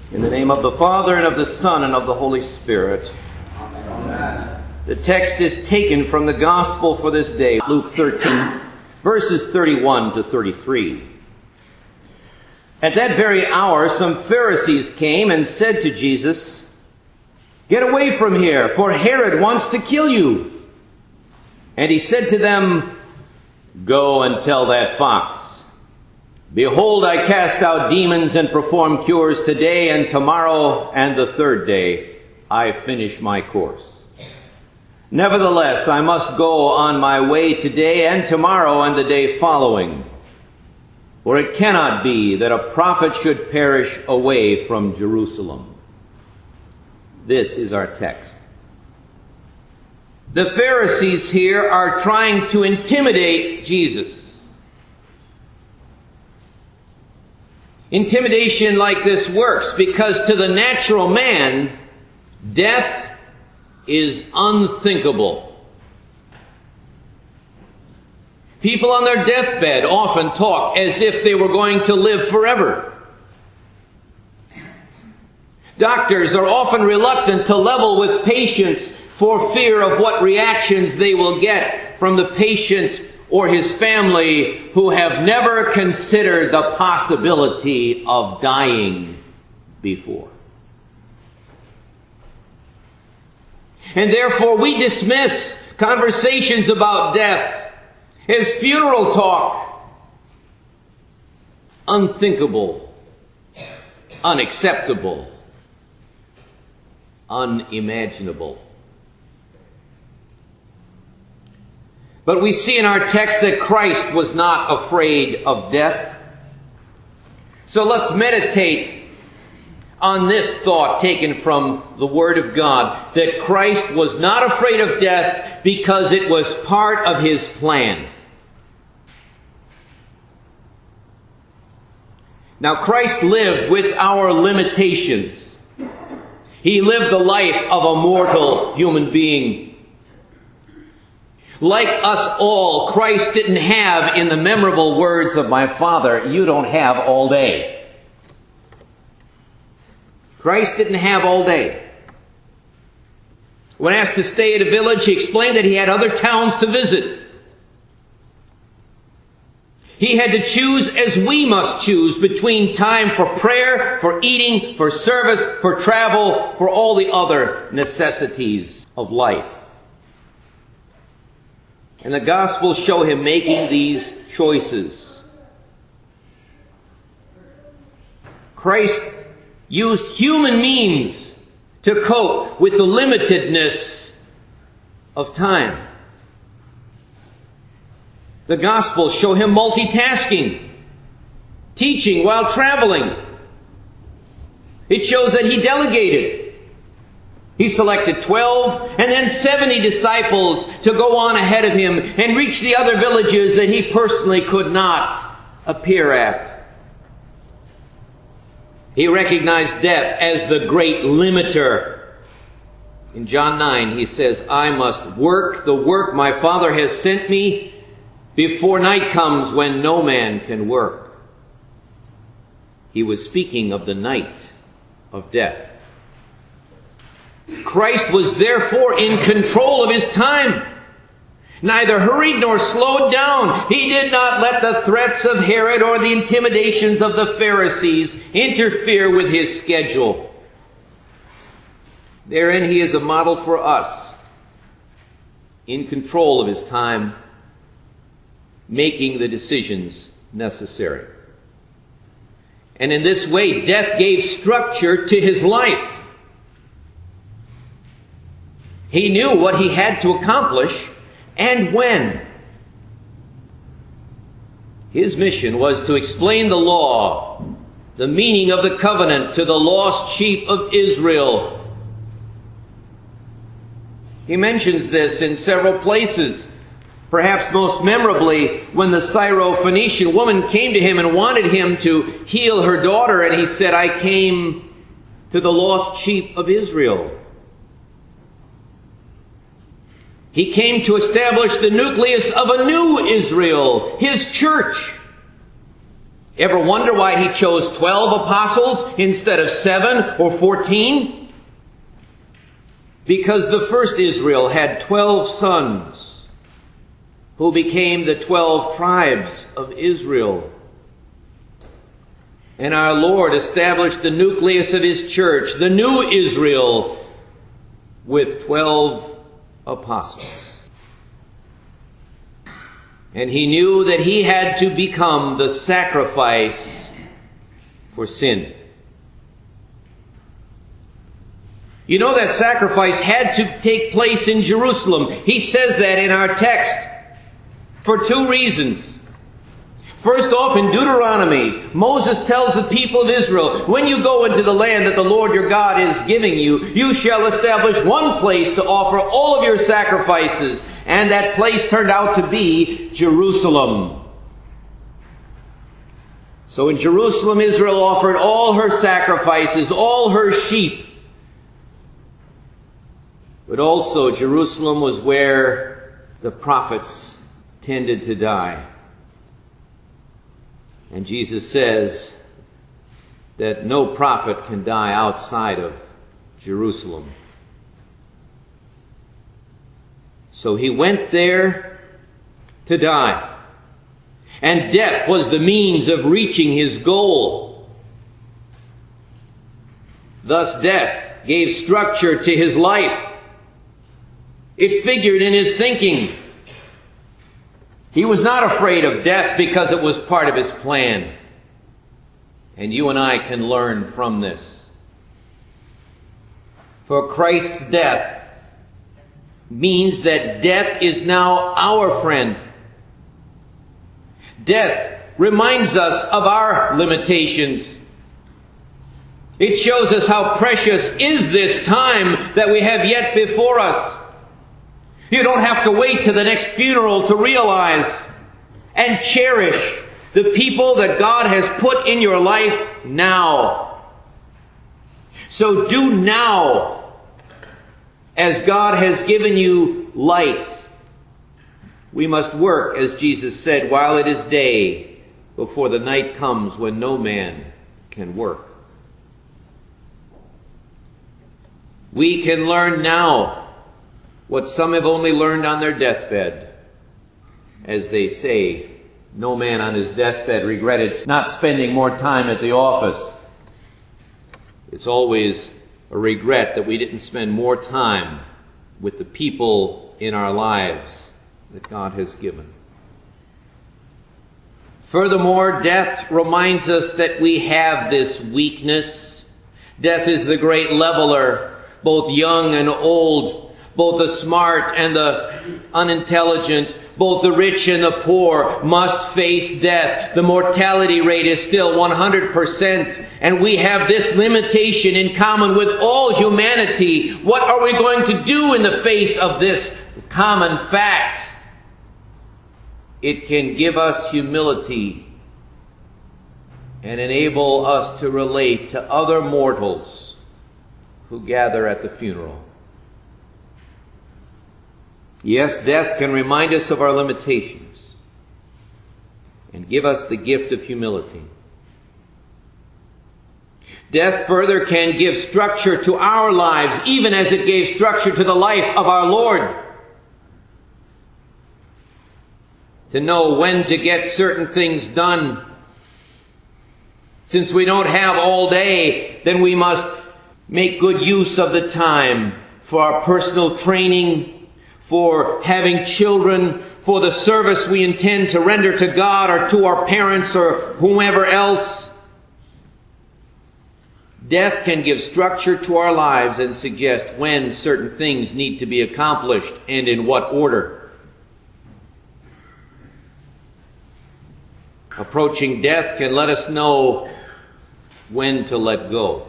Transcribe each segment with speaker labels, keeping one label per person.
Speaker 1: In the name of the Father, and of the Son, and of the Holy Spirit.
Speaker 2: Amen.
Speaker 1: The text is taken from the Gospel for this day, Luke 13, verses 31 to 33. At that very hour, some Pharisees came and said to Jesus, "Get away from here, for Herod wants to kill you." And he said to them, "Go and tell that fox, behold, I cast out demons and perform cures today and tomorrow, and the third day I finish my course. Nevertheless, I must go on my way today and tomorrow and the day following. For it cannot be that a prophet should perish away from Jerusalem." This is our text. The Pharisees here are trying to intimidate Jesus. Intimidation like this works because to the natural man, death is unthinkable. People on their deathbed often talk as if they were going to live forever. Doctors are often reluctant to level with patients for fear of what reactions they will get from the patient or his family who have never considered the possibility of dying before. And therefore we dismiss conversations about death as funeral talk, unthinkable, unacceptable, unimaginable. But we see in our text that Christ was not afraid of death. So let's meditate on this thought taken from the Word of God, that Christ was not afraid of death because it was part of His plan. Now, Christ lived with our limitations. He lived the life of a mortal human being. Like us all, Christ didn't have, in the memorable words of my father, "You don't have all day." Christ didn't have all day. When asked to stay at a village, He explained that He had other towns to visit. He had to choose, as we must choose, between time for prayer, for eating, for service, for travel, for all the other necessities of life. And the Gospels show Him making these choices. Christ used human means to cope with the limitedness of time. The Gospels show Him multitasking, teaching while traveling. It shows that He delegated. He selected 12 and then 70 disciples to go on ahead of Him and reach the other villages that He personally could not appear at. He recognized death as the great limiter. In John 9, He says, "I must work the work my Father has sent me before night comes when no man can work." He was speaking of the night of death. Christ was therefore in control of His time. Neither hurried nor slowed down. He did not let the threats of Herod or the intimidations of the Pharisees interfere with His schedule. Therein He is a model for us, in control of His time, making the decisions necessary. And in this way, death gave structure to His life. He knew what He had to accomplish and when. His mission was to explain the law, the meaning of the covenant, to the lost sheep of Israel. He mentions this in several places. Perhaps most memorably, when the Syrophoenician woman came to Him and wanted Him to heal her daughter, and He said, "I came to the lost sheep of Israel." He came to establish the nucleus of a new Israel, His church. Ever wonder why he chose 12 apostles instead of 7 or 14? Because the first Israel had 12 sons who became the 12 tribes of Israel. And our Lord established the nucleus of His church, the new Israel, with 12 apostles. And He knew that He had to become the sacrifice for sin. You know that sacrifice had to take place in Jerusalem. He says that in our text for two reasons. First off, in Deuteronomy, Moses tells the people of Israel, when you go into the land that the Lord your God is giving you, you shall establish one place to offer all of your sacrifices. And that place turned out to be Jerusalem. So in Jerusalem, Israel offered all her sacrifices, all her sheep. But also Jerusalem was where the prophets tended to die. And Jesus says that no prophet can die outside of Jerusalem. So He went there to die. And death was the means of reaching His goal. Thus death gave structure to His life. It figured in His thinking. He was not afraid of death because it was part of His plan. And you and I can learn from this. For Christ's death means that death is now our friend. Death reminds us of our limitations. It shows us how precious is this time that we have yet before us. You don't have to wait to the next funeral to realize and cherish the people that God has put in your life now. So do now, as God has given you light. We must work, as Jesus said, while it is day, before the night comes when no man can work. We can learn now what some have only learned on their deathbed. As they say, no man on his deathbed regretted not spending more time at the office. It's always a regret that we didn't spend more time with the people in our lives that God has given. Furthermore, death reminds us that we have this weakness. Death is the great leveler, both young and old, both the smart and the unintelligent, both the rich and the poor must face death. The mortality rate is still 100%, and we have this limitation in common with all humanity. What are we going to do in the face of this common fact? It can give us humility and enable us to relate to other mortals who gather at the funeral. Yes, death can remind us of our limitations and give us the gift of humility. Death further can give structure to our lives, even as it gave structure to the life of our Lord. To know when to get certain things done. Since we don't have all day, then we must make good use of the time for our personal training, for having children, for the service we intend to render to God or to our parents or whomever else. Death can give structure to our lives and suggest when certain things need to be accomplished and in what order. Approaching death can let us know when to let go.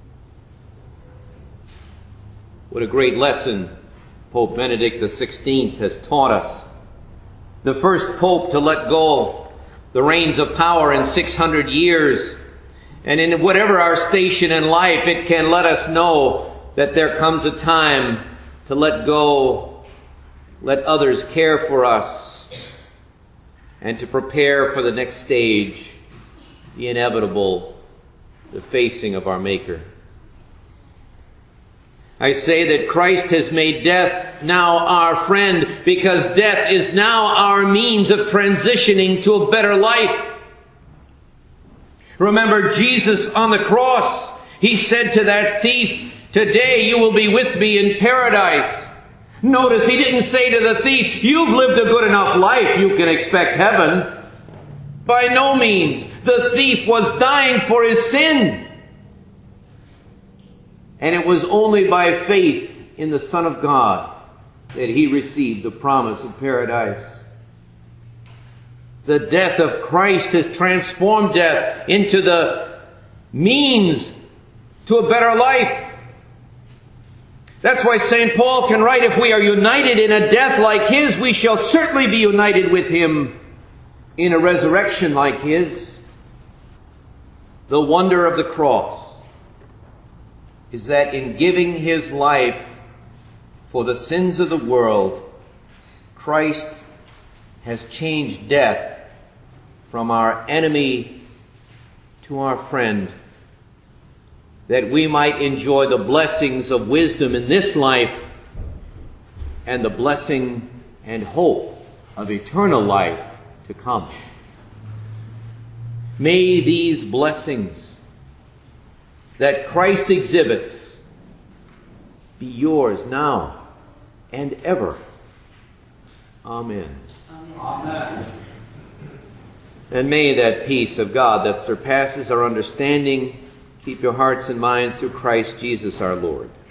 Speaker 1: What a great lesson Pope Benedict XVI has taught us. The first pope to let go of the reins of power in 600 years. And in whatever our station in life, it can let us know that there comes a time to let go, let others care for us, and to prepare for the next stage the inevitable, the facing of our Maker. I say that Christ has made death now our friend, because death is now our means of transitioning to a better life. Remember Jesus on the cross. He said to that thief, "Today you will be with me in paradise." Notice he didn't say to the thief, "You've lived a good enough life, you can expect heaven." By no means. The thief was dying for his sin. And it was only by faith in the Son of God that he received the promise of paradise. The death of Christ has transformed death into the means to a better life. That's why St. Paul can write, if we are united in a death like his, we shall certainly be united with him in a resurrection like his. The wonder of the cross is that in giving his life for the sins of the world, Christ has changed death from our enemy to our friend, that we might enjoy the blessings of wisdom in this life and the blessing and hope of eternal life to come. May these blessings that Christ exhibits be yours now and ever. Amen.
Speaker 2: Amen.
Speaker 1: And may that peace of God that surpasses our understanding keep your hearts and minds through Christ Jesus our Lord.